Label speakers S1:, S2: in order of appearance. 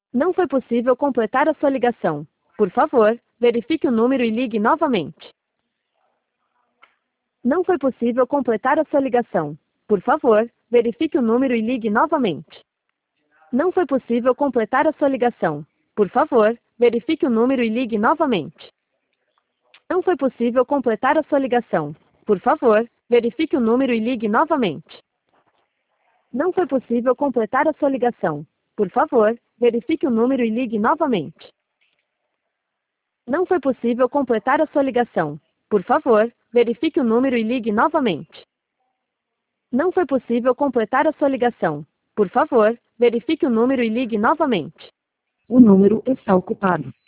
S1: Não foi possível completar a sua ligação. Por favor, verifique o número e ligue novamente. Não foi possível completar a sua ligação. Por favor, verifique o número e ligue novamente. Não foi possível completar a sua ligação. Por favor, verifique o número e ligue novamente. Não foi possível completar a sua ligação. Por favor, verifique o número e ligue novamente. Não foi possível completar a sua ligação. Por favor, verifique o número e ligue novamente. Não foi possível completar a sua ligação. Por favor, verifique o número e ligue novamente. Não foi possível completar a sua ligação. Por favor, verifique o número e ligue novamente.
S2: O número está ocupado.